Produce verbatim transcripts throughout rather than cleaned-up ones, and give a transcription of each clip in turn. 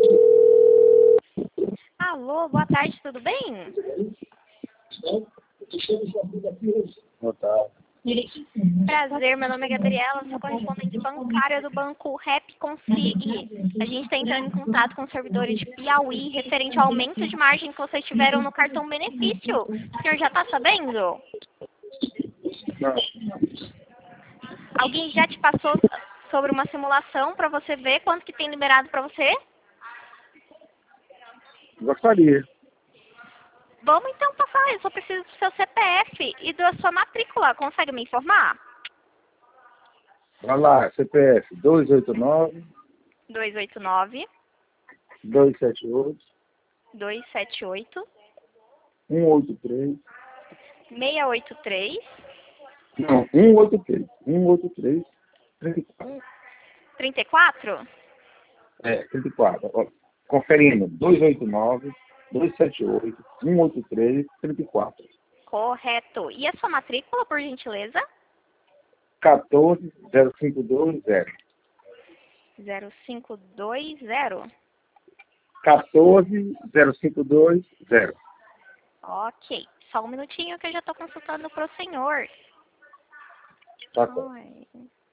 Alô, boa tarde, tudo bem? Boa tarde. Prazer, meu nome é Gabriela, sou correspondente bancária do Banco Rap Consig. A gente está entrando em contato com os servidores de Piauí referente ao aumento de margem que vocês tiveram no cartão benefício. O senhor já está sabendo? Não, Alguém já te passou sobre uma simulação para você ver quanto que tem liberado para você? gostaria. Vamos então passar, eu só preciso do seu C P F e da sua matrícula, consegue me informar? Vai lá, C P F dois oito nove, dois oito nove, dois sete oito, dois sete oito, um oito três. seis oito três, Não, um oito três. um oito três, trinta e quatro. trinta e quatro? É, trinta e quatro. Ó, conferindo, dois oito nove, dois sete oito, um oito três, trinta e quatro. Correto. E a sua matrícula, por gentileza? quatorze zero cinco dois zero. zero cinco dois zero. quatorze zero cinco dois zero. Ok. Só um minutinho que eu já estou consultando para o senhor. Tá bom. Ai.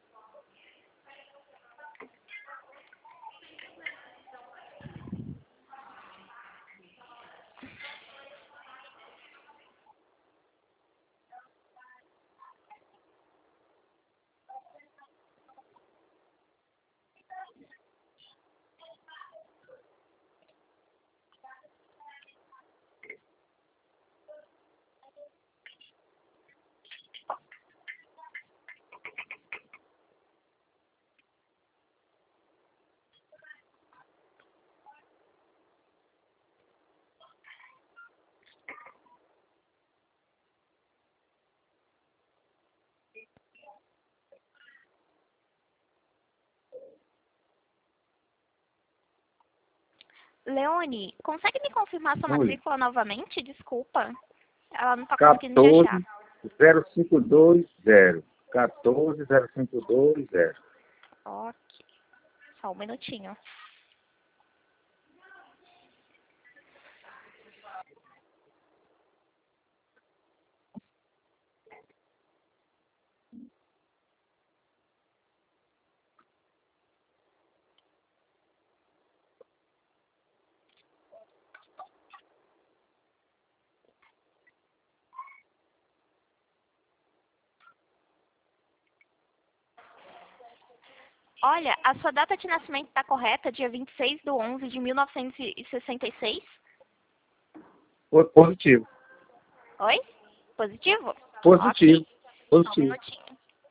Leone, consegue me confirmar sua Oi. matrícula novamente? Desculpa. Ela não está conseguindo me achar. quatorze zero cinco dois zero. quatorze zero cinco dois zero. Ok. Só um minutinho. Olha, a sua data de nascimento está correta, dia vinte e seis de onze de mil novecentos e sessenta e seis? Po- Positivo. Oi? Positivo? Positivo. Ok. Só um Positivo. minutinho.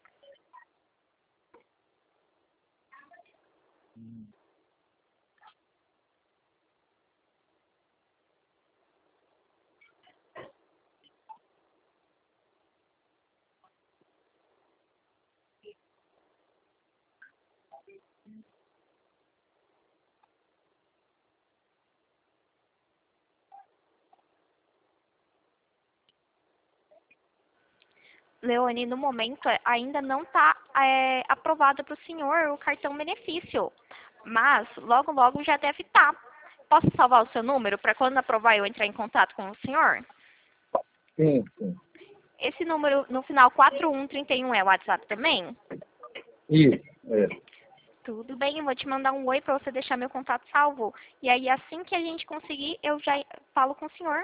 Leone, no momento ainda não está é, aprovado para o senhor o cartão benefício, mas logo logo já deve estar. Posso salvar o seu número para quando aprovar eu entrar em contato com o senhor? Sim, sim. Esse número no final quatro um três um é o WhatsApp também? Isso, é. Tudo bem, eu vou te mandar um oi para você deixar meu contato salvo. E aí assim que a gente conseguir, eu já falo com o senhor.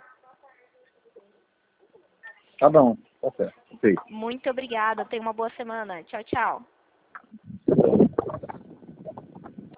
Tá bom, tá certo. Ok. Muito obrigada, tenha uma boa semana. Tchau, tchau.